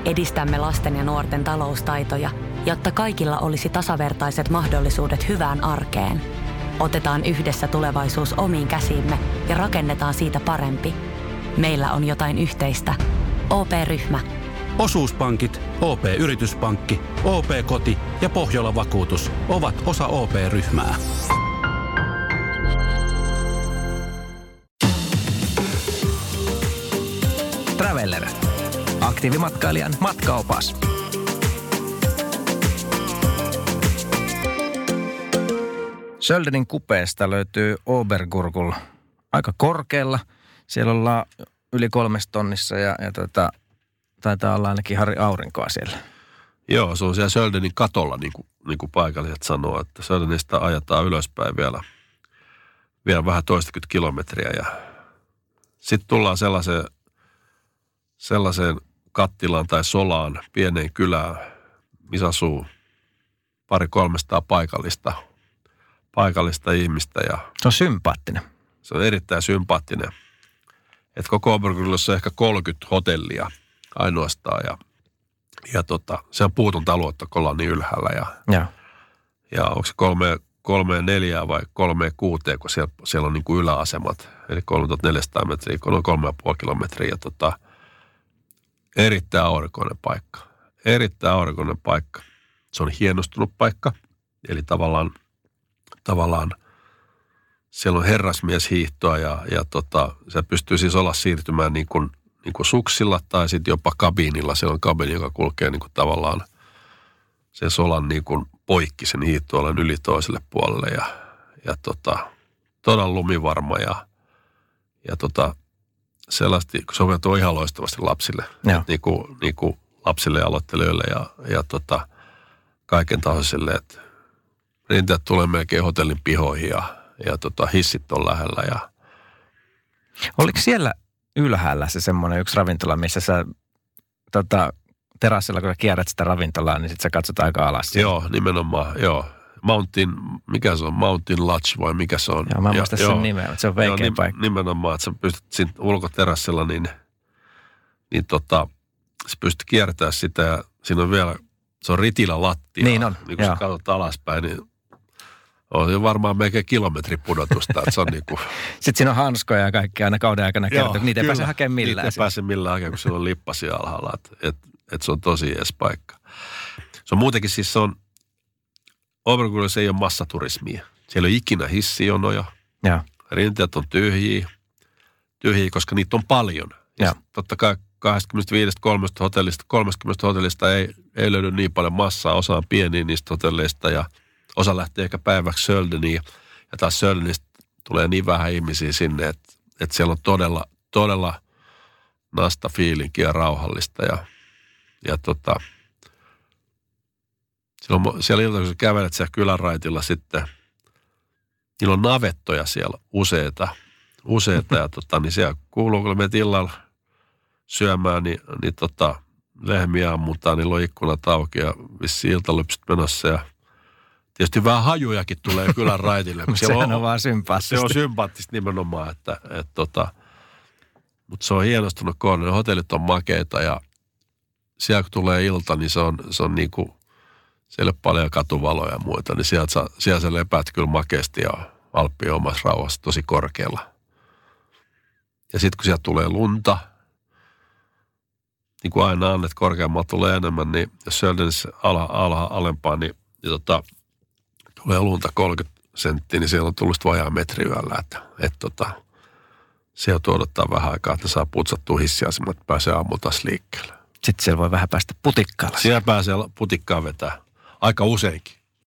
Edistämme lasten ja nuorten taloustaitoja, jotta kaikilla olisi tasavertaiset mahdollisuudet hyvään arkeen. Otetaan yhdessä tulevaisuus omiin käsiimme ja rakennetaan siitä parempi. Meillä on jotain yhteistä. OP-ryhmä. Osuuspankit, OP-yrityspankki, OP-koti ja Pohjola-vakuutus ovat osa OP-ryhmää. Traveller. Aktiivimatkailijan matkaopas. Söldenin kupeesta löytyy Obergurgl aika korkealla. Siellä ollaan yli 3 tonnissa ja taitaa olla ainakin Harri aurinkoa siellä. Joo, se on siellä Söldenin katolla, niin kuin paikalliset sanoo, että Söldenistä ajetaan ylöspäin vielä vähän toistakymmentä kilometriä. Ja sitten tullaan sellaiseen kattilaan tai solaan, pieneen kylään, missä asuu 200-300 paikallista ihmistä. Ja se on sympaattinen. Se on erittäin sympaattinen. Että koko Obergurglissa on ehkä 30 hotellia ainoastaan se on puutonta aluetta, kun ollaan niin ylhäällä. Ja onko se 3-4 vai 3-6, kun siellä on niin kuin yläasemat. Eli 3400 metriä, noin 3,5 kilometriä. Ja erittäin aurinkoinen paikka. Erittäin aurinkoinen paikka. Se on hienostunut paikka. Eli tavallaan siellä on herrasmieshiihtoa ja se pystyy siis olla siirtymään niin kuin suksilla tai sitten jopa kabiinilla. Siellä on kabiini, joka kulkee niin kuin tavallaan sen solan niin kuin poikki sen hiihtoalan yli toiselle puolelle ja todella lumivarma ja sellaista soveltuu ihan loistavasti lapsille. Niin kuin lapsille ja aloittelijoille ja kaiken tasoisille, että rinteet tulee melkein hotellin pihoihin ja hissit on lähellä. Oliko siellä ylhäällä se semmoinen yksi ravintola, missä sä terassilla, kun kierrät sitä ravintolaa, niin sit sä katsot aika alas? Joo, nimenomaan, joo. Mikä se on? Mountain Lodge vai mikä se on? Joo, mä muistan sen nimeä, mutta se on veikeä paikka. Nimenomaan, että sä pystyt siinä ulkoterassilla, niin sä pystyt kiertämään sitä ja siinä on vielä, se on ritilä lattia. Niin on, niin kun sä katsot alaspäin, niin on jo varmaan melkein kilometri pudotusta, että se on niinku. Sitten siinä on hanskoja ja kaikki aina kauden aikana kertoo, niitä ei pääse hakemaan millään. Niitä ei pääse millään hakemaan, kun siellä on lippasia alhaalla, että se on tosi ees paikka. Se on muutenkin siis Obergurglissa ei ole massaturismia. Siellä ei ole ikinä hissijonoja. Rinteet on tyhjiä, koska niitä on paljon. Ja totta kai 30 hotellista ei löydy niin paljon massaa. Osa on pieniä niistä hotelleista ja osa lähtee ehkä päiväksi Söldeniin. Ja taas Söldenistä tulee niin vähän ihmisiä sinne, että siellä on todella nasta fiilinkiä ja rauhallista. Siellä ilta, kun sä kävelet siellä kylänraitilla sitten, niillä on navettoja siellä useita ja niin siellä kuuluu, kun menet illalla syömään, niin lehmiä ammutaan, niillä on ikkunat auki ja vissiin iltalypsyt menossa ja tietysti vähän hajujakin tulee kylän raitille. Sehän on vaan sympaattista. Se on sympaattista nimenomaan, mutta se on hienostunut kohde. Hotellit on makeita ja siellä kun tulee ilta, niin se on niinku, siellä on paljon katuvaloja ja muita, niin siellä sä lepäät kyllä makeasti ja Alppien omassa rauhassa tosi korkealla. Ja sitten kun sieltä tulee lunta, niin kuin aina on, että korkeammalla tulee enemmän, niin jos Söldenissä alempaa, niin tulee lunta 30 senttiä, niin siellä on tullut vajaa metri yöllä, että siellä odottaa vähän aikaa, että saa putsattua hissiasemat, että pääsee aamulla taas liikkeelle. Sitten siellä voi vähän päästä putikkaalla. Siellä pääsee putikkaan vetää. Aika useinkin.